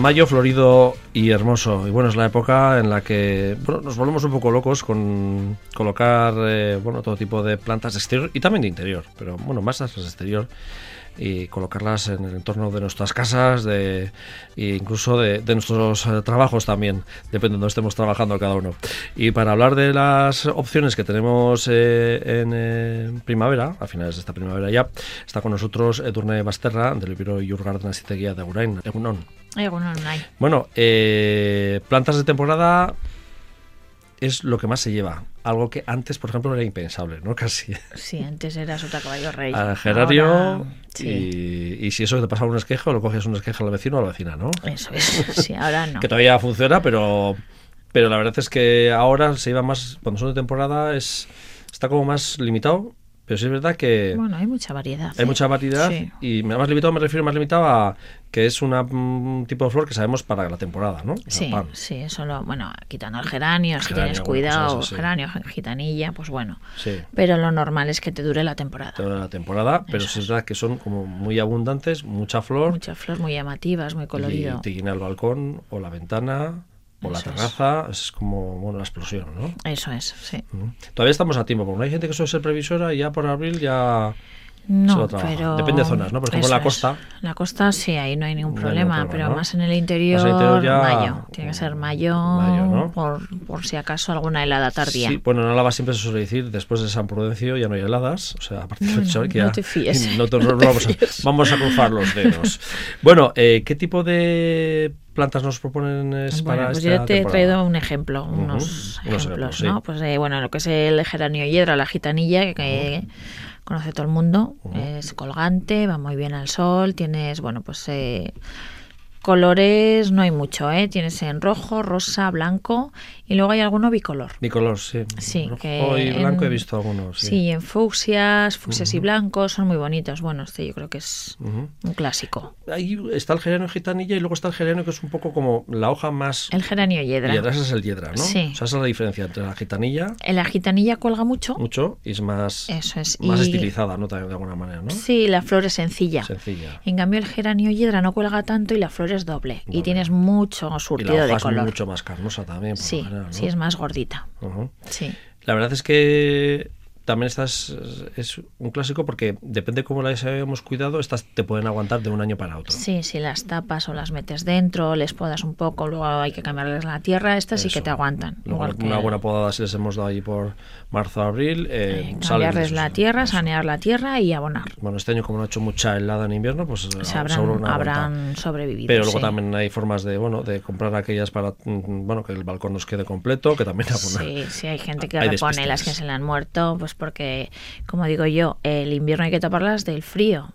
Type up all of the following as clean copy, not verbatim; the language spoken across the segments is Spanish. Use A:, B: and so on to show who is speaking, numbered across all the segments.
A: Mayo florido y hermoso. Y bueno, es la época en la que nos volvemos un poco locos con colocar todo tipo de plantas de exterior y también de interior, pero bueno, más las de exterior, y colocarlas en el entorno de nuestras casas, e incluso de nuestros trabajos también, depende de donde estemos trabajando cada uno. Y para hablar de las opciones que tenemos en primavera, a finales de esta primavera ya, está con nosotros Edurne Basterra, del libro Iurgarden Azitegia de Agurain. Egunon. Bueno, plantas de temporada es lo que más se lleva. Algo que antes, por ejemplo, era impensable, ¿no? Casi.
B: Sí, antes era sota caballo rey.
A: Al gerario.
B: Ahora, sí.
A: Y si eso te pasaba un esquejo, lo coges un esquejo al vecino o a la vecina, ¿no?
B: Eso es, sí, ahora no.
A: Que todavía funciona, pero la verdad es que ahora se lleva más, cuando son de temporada, está como más limitado. Pero sí es verdad que...
B: Bueno, hay mucha variedad.
A: Hay mucha variedad,
B: sí.
A: Y más limitado, me refiero más limitado a que es un tipo de flor que sabemos para la temporada, ¿no?
B: Sí, sí, solo, quitando el geranio, si tienes cuidado, pues geranio, gitanilla, pues bueno.
A: Sí.
B: Pero lo normal es que te dure la temporada.
A: Te dure la temporada, pero sí es verdad que son como muy abundantes, mucha flor.
B: Mucha flor, muy llamativas, muy colorido.
A: Y te llena el balcón o la ventana... o la terraza, es como la explosión, ¿no?
B: Eso es, sí.
A: Todavía estamos a tiempo, porque no hay gente que suele ser previsora y ya por abril ya
B: no,
A: se lo trabaja.
B: Pero
A: depende de zonas, ¿no? Por ejemplo, en la costa.
B: La costa sí, ahí no hay ningún
A: no
B: problema,
A: hay problema,
B: pero
A: ¿no?
B: más en el interior,
A: ya...
B: mayo. Tiene que ser mayo,
A: ¿no?
B: por si acaso alguna helada tardía.
A: Sí, bueno, en Álava siempre se suele decir, después de San Prudencio ya no hay heladas, o sea, a partir de hoy que ya...
B: No te fíes.
A: Vamos a cruzar los dedos. Bueno, ¿qué tipo de plantas nos proponen para
B: pues
A: esta
B: yo te he
A: temporada?
B: traído un ejemplo, unos ejemplos, ¿no? Sí. Pues lo que es el geranio hiedra, la gitanilla, que conoce todo el mundo, es colgante, va muy bien al sol, tienes, colores no hay mucho, tienes en rojo, rosa, blanco y luego hay alguno bicolor.
A: Bicolor, sí.
B: Sí,
A: rojo y blanco he visto algunos. Sí,
B: sí, en fucsias y blancos son muy bonitos. Bueno, yo creo que es un clásico.
A: Ahí está el geranio gitanilla y luego está el geranio que es un poco como la hoja más...
B: El geranio hiedra.
A: Ese es el hiedra, ¿no?
B: Sí.
A: O sea, esa es la diferencia entre la gitanilla...
B: La gitanilla cuelga mucho.
A: Mucho y es más...
B: Eso es.
A: Más estilizada, ¿no? De alguna manera, ¿no?
B: Sí, la flor es sencilla. En cambio, el geranio hiedra no cuelga tanto y la flor es doble. Y tienes mucho surtido de color.
A: Y la hoja es mucho más carnosa también.
B: Sí,
A: general, ¿no?
B: Sí, es más gordita. Sí.
A: La verdad es que también estas es un clásico porque depende cómo las hayamos cuidado, estas te pueden aguantar de un año para otro.
B: Sí, si las tapas o las metes dentro, les podas un poco, luego hay que cambiarles la tierra, estas sí que te aguantan.
A: Una buena podada si les hemos dado ahí por marzo, abril.
B: Cambiarles la tierra, sanear la tierra y abonar.
A: Bueno, este año como no ha hecho mucha helada en invierno, pues
B: habrán sobrevivido.
A: Pero luego también hay formas de comprar aquellas para que el balcón nos quede completo, que también abonar.
B: Sí, hay gente que repone las que se le han muerto, pues porque, como digo yo, el invierno hay que taparlas del frío.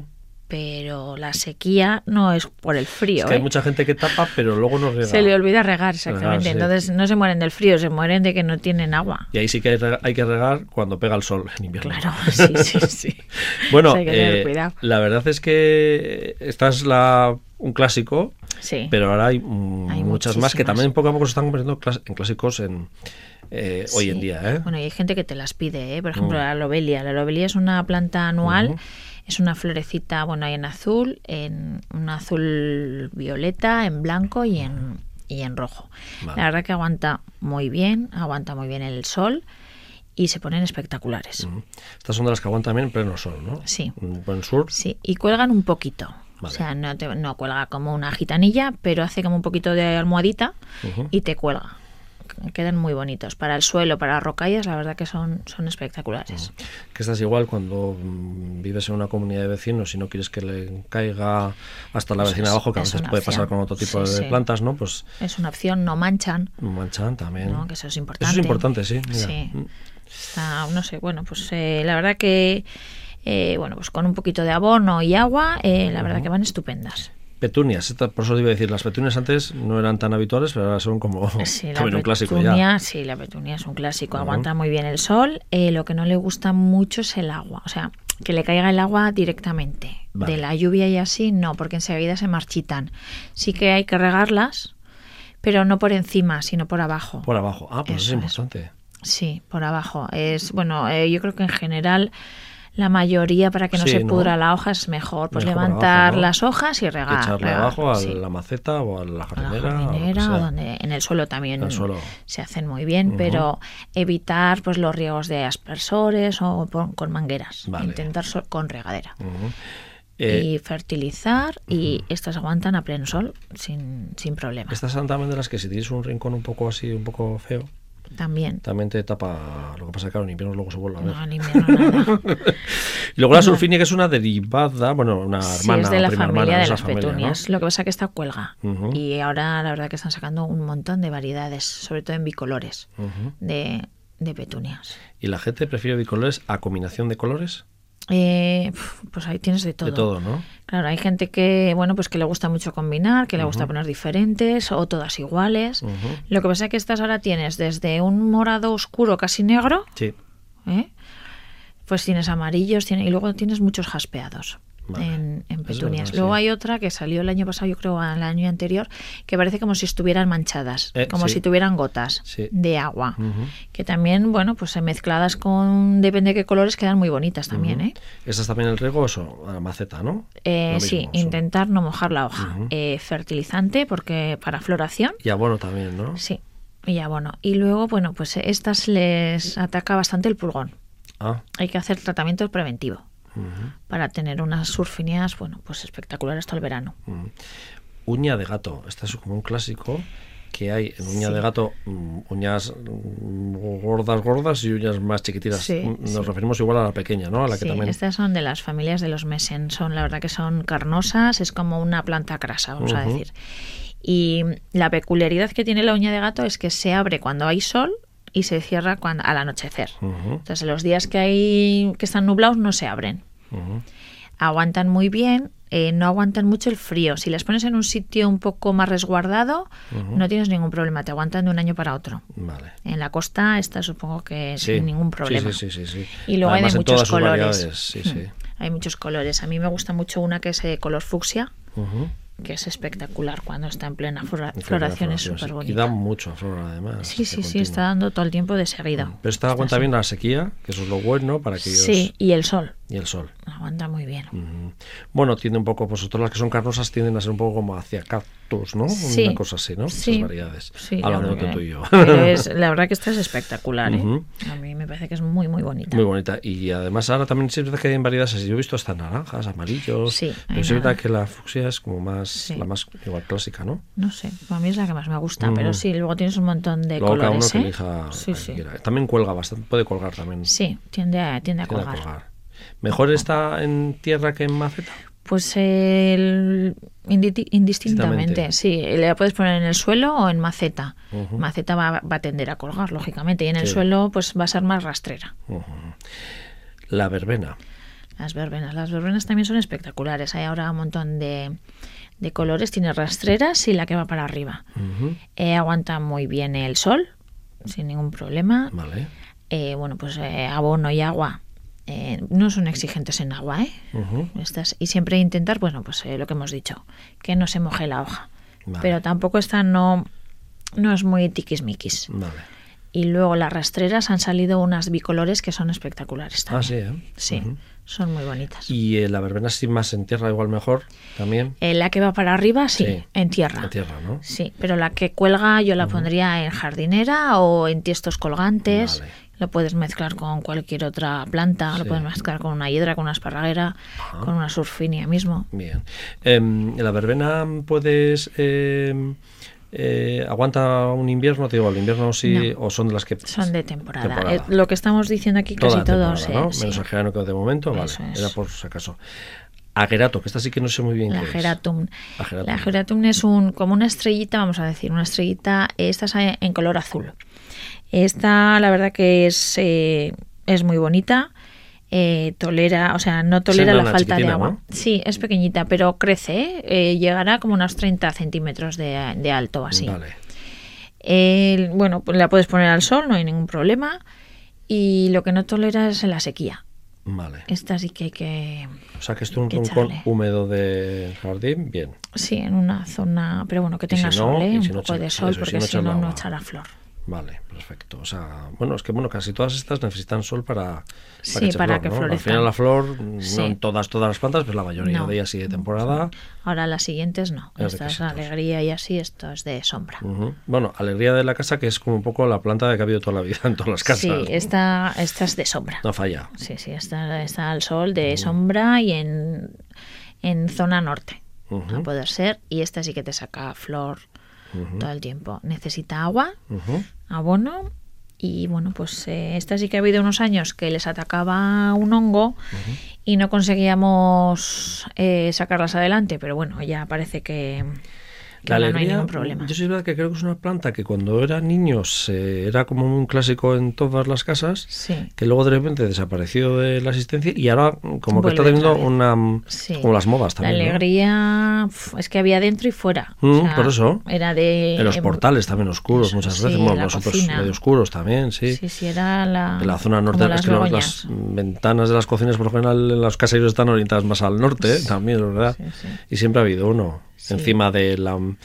B: Pero la sequía no es por el frío.
A: Es que hay mucha gente que tapa, pero luego no riega.
B: Se le olvida regar, exactamente. Entonces no se mueren del frío, se mueren de que no tienen agua.
A: Y ahí sí que hay que regar cuando pega el sol en invierno.
B: Claro, sí.
A: Bueno,
B: hay que tener cuidado.
A: La verdad es que esta es un clásico,
B: sí.
A: Pero ahora hay muchas más que también poco a poco se están convirtiendo en clásicos hoy en día.
B: Bueno, y hay gente que te las pide, por ejemplo, la lobelia. La lobelia es una planta anual. Es una florecita, hay en azul, en un azul violeta, en blanco y en rojo. Vale. La verdad que aguanta muy bien el sol y se ponen espectaculares.
A: Estas son de las que aguantan bien en pleno sol, ¿no?
B: Sí.
A: Un buen sur.
B: Sí, y cuelgan un poquito. Vale. O sea, no cuelga como una gitanilla, pero hace como un poquito de almohadita y te cuelga. Quedan muy bonitos. Para el suelo, para rocallas, la verdad que son espectaculares.
A: Que estás igual cuando vives en una comunidad de vecinos y no quieres que le caiga hasta la vecina abajo, que a veces puede pasar con otro tipo de plantas, ¿no? Pues
B: es una opción, no manchan.
A: No manchan también.
B: ¿No? Que eso es importante.
A: Eso es importante, sí. Mira.
B: Sí. La verdad que pues con un poquito de abono y agua, la verdad que van estupendas.
A: Petunias, por eso te iba a decir, las petunias antes no eran tan habituales, pero ahora son como también un clásico ya.
B: Sí, la petunia es un clásico, aguanta muy bien el sol, lo que no le gusta mucho es el agua, o sea, que le caiga el agua directamente, de la lluvia y así, no, porque enseguida se marchitan. Sí que hay que regarlas, pero no por encima, sino por abajo.
A: Por abajo, pues eso es importante.
B: Sí, por abajo. Yo creo que en general la mayoría, para que no
A: Sí,
B: se
A: ¿no?
B: pudra la hoja, es mejor pues
A: Mejor
B: levantar
A: abajo, ¿no?
B: las hojas y regar.
A: Echarle
B: regar,
A: abajo a
B: sí.
A: la maceta o a la
B: A la
A: jardinera, o lo que
B: jardinera
A: sea.
B: o donde en el suelo también
A: En el suelo.
B: se hacen muy bien, pero evitar pues los riegos de aspersores o con mangueras.
A: Vale.
B: Intentar con regadera.
A: Ujú.
B: Y fertilizar, y estas aguantan a pleno sol sin problema.
A: Estas son también de las que si tienes un rincón un poco así, un poco feo,
B: También.
A: también te tapa. Lo que pasa es que en invierno luego se vuelve a ver.
B: No, en invierno nada.
A: Y luego la sulfinia, que es una derivada, bueno, una
B: Sí,
A: hermana,
B: es de la
A: prima
B: familia
A: hermana
B: de
A: esa
B: las
A: familia,
B: petunias. Lo que pasa es que esta cuelga.
A: Ujú.
B: Y ahora la verdad que están sacando un montón de variedades, sobre todo en bicolores,
A: ¿no? Ujú.
B: de petunias.
A: ¿Y la gente prefiere bicolores a combinación de colores?
B: Pues ahí tienes de todo.
A: De todo, ¿no?
B: Claro, hay gente que, bueno, pues que le gusta mucho combinar, que le gusta poner diferentes o todas iguales.
A: Ujú.
B: Lo que pasa es que estas ahora tienes desde un morado oscuro casi negro,
A: Sí.
B: ¿eh? Pues tienes amarillos, y luego tienes muchos jaspeados.
A: Vale.
B: En
A: Es
B: petunias.
A: verdad,
B: Luego
A: sí.
B: hay otra que salió el año pasado, yo creo, al año anterior, que parece como si estuvieran manchadas, como
A: sí.
B: si tuvieran gotas
A: Sí.
B: de agua.
A: Ujú.
B: Que también, bueno, pues mezcladas con, depende de qué colores, quedan muy bonitas también, ¿eh?
A: ¿Esa es también el riego o la maceta, no? Lo
B: Sí,
A: mismo,
B: intentar no mojar la hoja. Fertilizante, porque para floración,
A: Y abono también, ¿no?
B: sí, y abono. Y luego, bueno, pues estas les ataca bastante el pulgón.
A: Ah,
B: Hay que hacer tratamiento preventivo
A: ujú,
B: para tener unas surfinias, bueno, pues espectaculares todo el verano.
A: ujú. Uña de gato. Este es como un clásico que hay en uña
B: Sí.
A: de gato, uñas gordas y uñas más chiquititas.
B: Sí,
A: Nos
B: sí.
A: referimos igual a la pequeña, ¿no? A la que
B: Sí,
A: también...
B: estas son de las familias de los mesen. Son, la verdad que son carnosas, es como una planta crasa, vamos a
A: Ujú.
B: decir. Y la peculiaridad que tiene la uña de gato es que se abre cuando hay sol y se cierra al anochecer.
A: Ujú,
B: Entonces, los días que están nublados no se abren.
A: ujú.
B: Aguantan muy bien, no aguantan mucho el frío. Si las pones en un sitio un poco más resguardado, no tienes ningún problema, te aguantan de un año para otro.
A: Vale.
B: En la costa, esta supongo que
A: Sí.
B: sin ningún problema.
A: Sí.
B: Y luego
A: Además,
B: hay de
A: en
B: muchos
A: todas sus
B: colores.
A: variedades, sí, sí.
B: Hay muchos colores. A mí me gusta mucho una que es color fucsia,
A: Ujú.
B: que es espectacular cuando está en plena
A: En
B: floración, es
A: sí.
B: súper
A: Y
B: bonita.
A: da mucho a flor, además.
B: Sí,
A: de
B: sí,
A: continuo.
B: está dando todo el tiempo de seguido.
A: Pero esta aguanta
B: así.
A: bien la sequía, que eso es lo bueno para que ellos...
B: Sí, y el sol.
A: Y el sol.
B: Aguanta muy bien.
A: Ujú. Bueno, tiende un poco, pues otras las que son carnosas tienden a ser un poco como hacia cactus, ¿no?
B: Sí.
A: Una cosa así, ¿no?
B: Sí.
A: Esas variedades.
B: Sí,
A: Hablando
B: yo creo
A: tú
B: que-
A: y yo.
B: pero la verdad que esta es espectacular, ¿eh?
A: Ujú.
B: A mí me parece que es muy, muy bonita.
A: Muy bonita. Y además ahora también sí es verdad que hay variedades así. Yo he visto hasta naranjas, amarillos.
B: Sí,
A: Pero
B: hay
A: sí es verdad
B: nada.
A: que la fucsia es como más,
B: Sí.
A: la más igual clásica, ¿no?
B: No sé, a mí es la que más me gusta,
A: Ujú.
B: pero sí, luego tienes un montón de
A: Luego cada uno
B: colores,
A: que
B: ¿eh?
A: elija
B: Sí,
A: la que
B: sí.
A: quiera. También cuelga bastante, puede colgar también.
B: Sí, tiende a
A: Tiende a
B: colgar.
A: ¿Mejor está en tierra que en maceta?
B: Pues indistintamente, sí. La puedes poner en el suelo o en maceta.
A: Ujú.
B: Maceta va a tender a colgar, lógicamente, y en el
A: Sí.
B: suelo pues va a ser más rastrera.
A: Ujú. La verbena.
B: Las verbenas también son espectaculares. Hay ahora un montón de colores. Tiene rastreras y la que va para arriba.
A: Ujú.
B: Aguanta muy bien el sol, sin ningún problema.
A: Vale.
B: Bueno, pues abono y agua. No son exigentes en agua, ¿eh?
A: Ujú.
B: Y siempre intentar, bueno, pues lo que hemos dicho, que no se moje la hoja.
A: Vale.
B: Pero tampoco no es muy tiquismiquis.
A: Vale.
B: Y luego las rastreras han salido unas bicolores que son espectaculares también.
A: Ah, sí, ¿eh?
B: Sí,
A: Ujú.
B: son muy bonitas.
A: Y la verbena sí más en tierra igual mejor también.
B: La que va para arriba, sí,
A: Sí,
B: en tierra.
A: En tierra, ¿no?
B: Sí, pero la que cuelga yo la pondría en jardinera o en tiestos colgantes.
A: Vale.
B: Lo puedes mezclar con cualquier otra planta, lo
A: Sí.
B: puedes mezclar con una hiedra, con una esparraguera, con una surfinia mismo.
A: Bien. La verbena puedes... ¿aguanta un invierno? Te digo, el invierno sí,
B: No.
A: o son de las que...
B: Son de temporada.
A: Temporada.
B: Lo que estamos diciendo aquí
A: Toda
B: casi
A: la
B: todos.
A: temporada, ¿no?
B: Sí.
A: Menos el gerano de momento, vale.
B: Eso es.
A: Era por si acaso. Agerato, que esta sí que no sé muy bien
B: La
A: qué es.
B: geratum.
A: Ageratum.
B: La geratum es como una estrellita, vamos a decir, una estrellita, esta es en color azul. Esta, la verdad que es muy bonita. Tolera, o sea, no tolera
A: Es
B: la
A: una
B: falta de
A: chiquitina,
B: agua.
A: ¿no?
B: Sí, es pequeñita, pero crece, llegará como unos 30 centímetros de alto, así.
A: Vale.
B: Bueno, pues la puedes poner al sol, no hay ningún problema. Y lo que no tolera es la sequía.
A: Vale.
B: Esta sí que hay que...
A: O sea, que esto es un
B: que
A: rincón
B: echarle.
A: húmedo de jardín, bien.
B: Sí, en una zona, pero bueno, que
A: Y si
B: tenga
A: no,
B: sol,
A: y
B: un
A: si no
B: poco
A: echa-
B: de sol,
A: eso,
B: porque si
A: echarle
B: no, no
A: agua.
B: echará flor.
A: Vale, perfecto. O sea, bueno, es que casi todas estas necesitan sol para
B: Sí,
A: que eche
B: para
A: flor,
B: que
A: ¿no? Al
B: florezcan.
A: final la flor,
B: Sí.
A: no en todas las plantas, pero la mayoría
B: No.
A: de ellas sí de temporada.
B: Ahora las siguientes no.
A: Es de
B: Esta es
A: casitos.
B: alegría y así, esto es de sombra.
A: Ujú. Bueno, alegría de la casa, que es como un poco la planta que ha habido toda la vida en todas las casas.
B: Sí,
A: ¿no?
B: esta es de sombra.
A: No falla.
B: Sí, está al sol de sombra y en zona norte,
A: Ujú.
B: a poder ser. Y esta sí que te saca flor todo el tiempo. Necesita agua,
A: Ujú.
B: abono. Y bueno, pues esta sí que ha habido unos años que les atacaba un hongo y no conseguíamos sacarlas adelante, pero bueno, ya parece que
A: La
B: ahora no hay
A: alegría,
B: ningún problema.
A: yo sí es verdad que creo que es una planta que cuando era niños era como un clásico en todas las casas,
B: Sí.
A: que luego de repente desapareció de la existencia y ahora como que está
B: Vuelve
A: teniendo
B: otra vez.
A: una...
B: Sí.
A: como las modas
B: La
A: también, ¿no?
B: alegría es que había dentro y fuera.
A: Por eso.
B: Era de...
A: En los portales también oscuros
B: eso,
A: muchas
B: sí,
A: veces,
B: la
A: nosotros
B: cocina.
A: medio oscuros también, sí.
B: Sí, era la...
A: En la zona norte,
B: como
A: es
B: las
A: que
B: begonias.
A: las ventanas de las cocinas por lo general en los caseríos están orientadas más al norte, también, ¿verdad?
B: Sí.
A: Y siempre ha habido uno.
B: Sí.
A: Encima de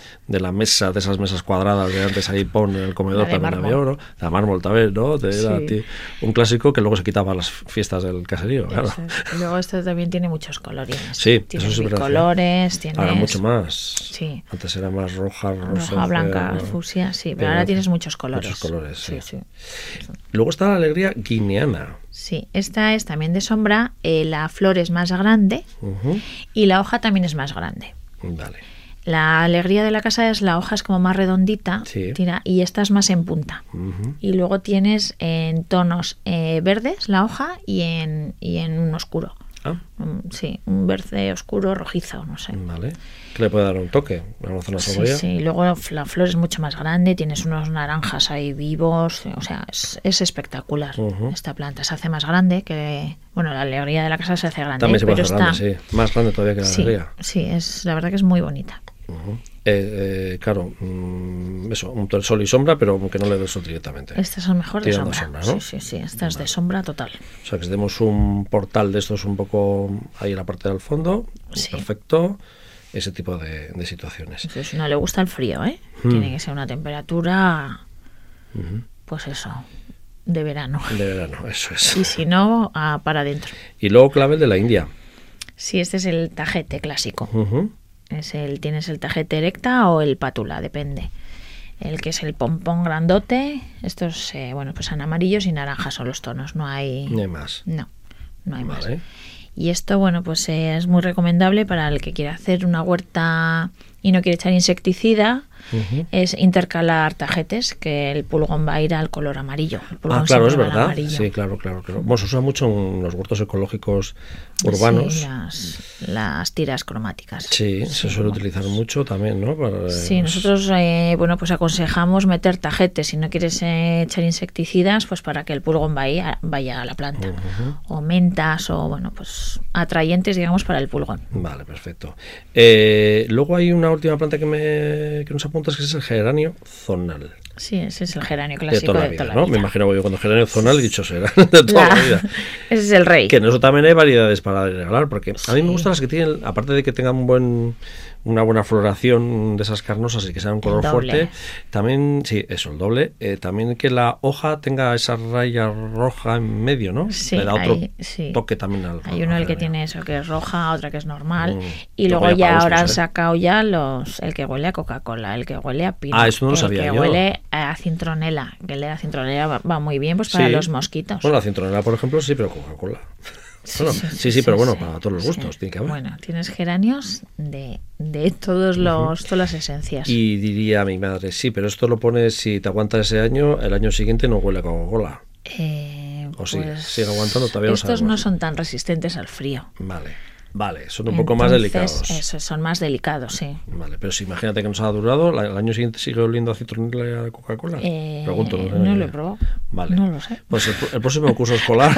A: la mesa, de esas mesas cuadradas de antes ahí pon en el comedor
B: La de
A: también
B: mármol.
A: había oro. La mármol también, ¿no? Era
B: Sí.
A: un clásico que luego se quitaba a las fiestas del caserío, claro.
B: Eso es. Y luego esto también tiene muchos colorines.
A: Sí,
B: tiene
A: eso es verdad,
B: colores, tiene
A: Ahora mucho más.
B: Sí.
A: Antes era más roja, rosa,
B: roja, blanca,
A: fea,
B: fucsia, sí,
A: pero
B: pero ahora tienes muchos colores.
A: Muchos colores, sí.
B: Sí.
A: Luego está la alegría guineana.
B: Sí, esta es también de sombra, la flor es más grande
A: Ujú.
B: y la hoja también es más grande.
A: Vale.
B: La alegría de la casa es la hoja es como más redondita,
A: Sí.
B: y esta es más en punta.
A: Ujú.
B: Y luego tienes en tonos verdes la hoja y en un oscuro.
A: Ah,
B: Sí, un verde oscuro rojizo, no sé.
A: vale. Que le puede dar un toque a una zona
B: Sí,
A: sombría.
B: sí, y luego la flor es mucho más grande, tienes unos naranjas ahí vivos, o sea, es espectacular.
A: Ujú.
B: Esta planta se hace más grande que, bueno, la alegría de la casa se hace grande,
A: También se puede
B: pero
A: hacer grande, sí. Más grande todavía que la
B: sí,
A: alegría.
B: sí, es la verdad que es muy bonita.
A: Ujú. Claro, eso, un sol y sombra, pero que no le dé sol directamente.
B: Estas son mejor de
A: Tirando
B: sombra.
A: sombra, ¿no?
B: Sí, esta es de sombra total.
A: O sea, que si tenemos un portal de estos un poco ahí en la parte del fondo,
B: Sí.
A: perfecto, ese tipo de situaciones.
B: Eso, si no le gusta el frío, tiene que ser una temperatura, pues eso, de verano.
A: De verano, eso es.
B: Y si no, para adentro.
A: Y luego clavel de la India.
B: Sí, este es el tajete clásico.
A: Ujú.
B: Tienes el tajete erecta o el pátula, depende. El que es el pompón grandote, estos, bueno, pues son amarillos y naranjas son los tonos, no hay...
A: No hay más.
B: No hay más.
A: Vale.
B: Y esto, bueno, pues es muy recomendable para el que quiera hacer una huerta y no quiere echar insecticida,
A: Ujú.
B: es intercalar tajetes, que el pulgón va a ir al color amarillo. El pulgón
A: Claro, es
B: siempre va al
A: verdad.
B: amarillo.
A: Sí, claro. Bueno, se usa mucho en los huertos ecológicos urbanos.
B: Sí, las tiras cromáticas.
A: Sí, se suele
B: bueno,
A: utilizar mucho también, ¿no? Para,
B: Sí, nosotros bueno, pues aconsejamos meter tajetes si no quieres echar insecticidas, pues para que el pulgón vaya a la planta. O mentas o bueno, pues atrayentes, digamos, para el pulgón.
A: Vale, perfecto. Luego hay una última planta que nos apuntas, que es el geranio zonal.
B: Sí, ese es el geranio
A: De
B: clásico
A: toda la
B: de
A: vida,
B: toda
A: ¿no?
B: la vida.
A: Me imagino yo cuando geranio zonal he dicho será de toda la vida.
B: Ese es el rey.
A: Que en eso también hay variedades para regalar, porque a mí me
B: Sí.
A: gustan las que tienen, aparte de que tengan una buena floración de esas carnosas y que sean un color
B: doble.
A: fuerte, también, sí, eso, el doble, también que la hoja tenga esa raya roja en medio, ¿no?
B: Sí,
A: le da otro
B: sí.
A: toque también al
B: Hay uno el que
A: geranio.
B: tiene eso, que es roja, otra que es normal. Y
A: Luego
B: luego
A: ya
B: ya
A: para
B: ahora han
A: gustos, ¿eh?
B: sacado ya el que huele a Coca-Cola, el que huele a pino.
A: Eso no lo sabía
B: el que
A: yo.
B: huele a cintronela. Que el de la cintronela va muy bien pues para
A: Sí.
B: los mosquitos.
A: Bueno, la cintronela, por ejemplo, sí, pero Coca-Cola. Bueno, sí, pero bueno, para todos los gustos tiene que haber.
B: Bueno, tienes geranios de todas las esencias.
A: Y diría a mi madre, sí, pero esto lo pones, si te aguanta ese año, el año siguiente no huele a Coca-Cola. O sigue aguantando, todavía no
B: estos
A: sabemos.
B: no son tan resistentes al frío.
A: Vale, son un poco más delicados.
B: Eso, son más delicados, sí.
A: Vale, pero si imagínate que nos ha durado, el año siguiente sigue oliendo a citronela y a Coca-Cola. Pregunto,
B: no lo he probado.
A: Vale.
B: No lo sé.
A: Pues el próximo curso escolar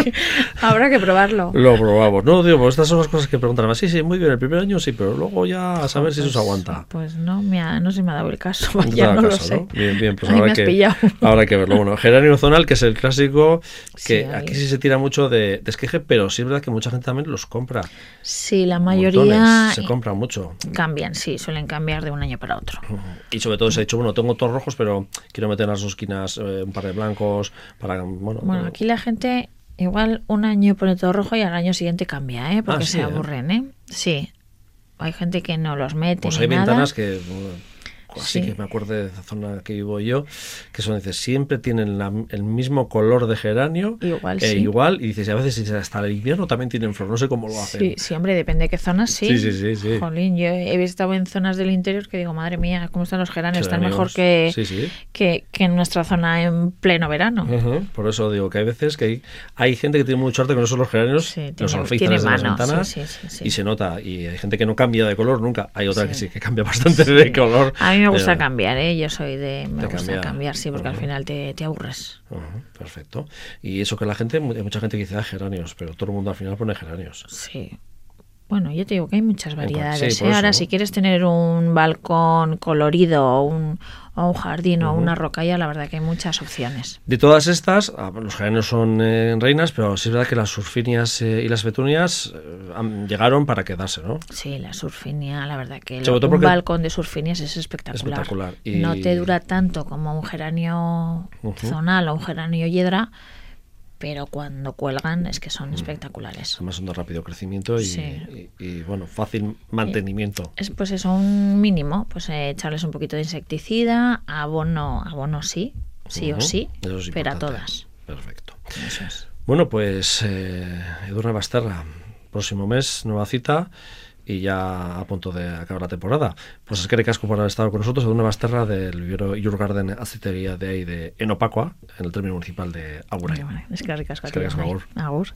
B: Habrá que probarlo.
A: lo probamos. No, digo, pues estas son las cosas que preguntan más. Sí, muy bien, el primer año sí, pero luego ya a saber si eso se aguanta.
B: Pues no se me ha dado el caso.
A: No te
B: Vaya,
A: da
B: no lo
A: caso,
B: sé.
A: ¿no? Bien, pues
B: Ahí
A: ahora
B: me has pillado.
A: ahora hay que verlo. Bueno, geranio zonal, que es el clásico, que
B: Sí,
A: aquí
B: ahí.
A: sí se tira mucho de esqueje, pero sí es verdad que mucha gente también los compra.
B: Sí, la mayoría
A: Montones, se compra mucho.
B: cambian, sí, suelen cambiar de un año para otro.
A: Y sobre todo se ha dicho, bueno, tengo todos rojos, pero quiero meter en las dos esquinas un par de blancos para,
B: Bueno, aquí la gente igual un año pone todo rojo y al año siguiente cambia, porque
A: sí,
B: se aburren, ¿eh? Sí, hay gente que no los mete
A: pues
B: ni
A: hay
B: nada.
A: ventanas que, así
B: Sí.
A: que me acuerdo de esa zona que vivo yo, que son, dices, siempre tienen el mismo color de geranio,
B: Igual,
A: e
B: sí.
A: igual, y dices, a veces dices, hasta el invierno también tienen flor, no sé cómo lo hacen.
B: Sí, sí, hombre, depende de qué zonas, sí.
A: Sí.
B: Jolín, yo he estado en zonas del interior que digo, madre mía, ¿cómo están los geranios? Están mejor
A: Geranios,
B: que en nuestra zona en pleno verano.
A: Ujú. Por eso digo que hay veces que hay gente que tiene mucha suerte que no son los geranios,
B: Sí,
A: los
B: tiene
A: alféizares de las
B: mano,
A: ventanas,
B: sí.
A: y se nota. Y hay gente que no cambia de color nunca. Hay otra
B: Sí.
A: que sí, que cambia bastante de color.
B: A mí me gusta
A: pero-
B: cambiar, ¿eh? Yo soy me gusta
A: cambiar.
B: cambiar, sí, porque al
A: Ujú.
B: final te aburres.
A: Ujú, perfecto. Y eso que la gente, hay mucha gente que dice geranios, pero todo el mundo al final pone geranios.
B: Sí. Bueno, yo te digo que hay muchas variedades.
A: por eso,
B: Ahora,
A: ¿no?
B: si quieres tener un balcón colorido o un jardín o una rocalla, la verdad que hay muchas opciones.
A: De todas estas, los geranios son reinas, pero sí es verdad que las surfinias y las petunias llegaron para quedarse, ¿no?
B: Sí, la surfinia, la verdad que
A: Sobre todo
B: un
A: porque-
B: balcón de surfinias es espectacular.
A: Espectacular. Y-
B: No te dura tanto como un geranio zonal o un geranio hiedra, pero cuando cuelgan es que son espectaculares.
A: Además son de rápido crecimiento y,
B: Sí.
A: y, bueno, fácil mantenimiento.
B: Es pues eso, un mínimo, pues echarles un poquito de insecticida, abono sí o sí,
A: Eso es
B: pero a
A: importante.
B: todas.
A: Perfecto.
B: Eso es.
A: Bueno, pues Edurne Basterra, próximo mes, nueva cita y ya a punto de acabar la temporada. Pues es que recasco por haber estado con nosotros, Edurne Basterra del vivero Iurgarden Azitería de ahí de Enopacua, en el término municipal de Agurain.
B: Es que ricasco a
A: Es que
B: ti,
A: ricasco,
B: Unai.
A: agur.
B: Agur.